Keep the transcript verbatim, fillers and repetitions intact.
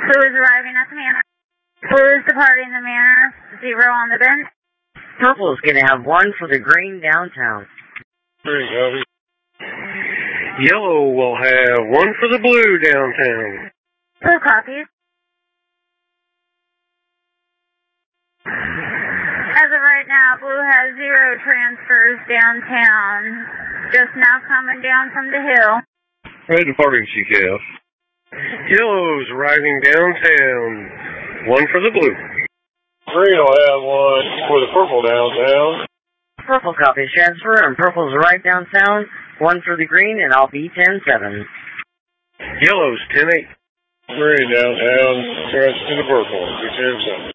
Blue is arriving at the manor. Blue is departing the manor. Zero on the bench. Purple is going to have one for the green downtown. Three, copy. Yellow will have one for the blue downtown. Blue copies. As of right now, Blue has zero transfers downtown. Just now coming down from the hill. Red departing C K F. Yellow's arriving downtown. One for the blue. Green will have one for the purple downtown. Purple copies transfer, and purple's right downtown. One for the green, and I'll be ten seven. Yellow's ten eight. Green downtown, transfer to the purple. Be ten seven.